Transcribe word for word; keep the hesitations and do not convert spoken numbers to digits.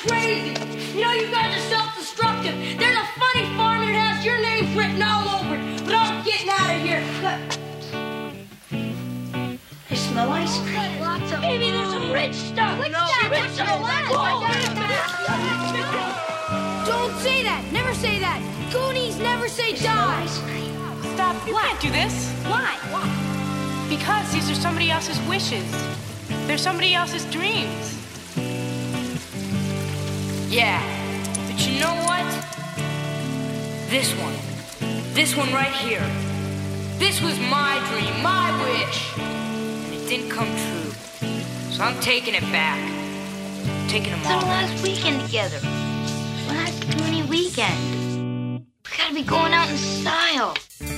crazy. You know, you guys are self-destructive. There's a funny farm that has your names written all over it. But I'm getting out of here. I smell ice cream. Lots of Maybe there's some rich stuff. What's no, that? rich What's stuff. that? Don't say that. Never say that. Goonies never say die. Stop. You can't do this. Why? Because these are somebody else's wishes. They're somebody else's dreams. Yeah, but you know what? This one. This one right here. This was my dream, my wish. And it didn't come true. So I'm taking it back. I'm taking them It's all our back. last weekend together. Last Goonie weekend. We gotta be going out in style.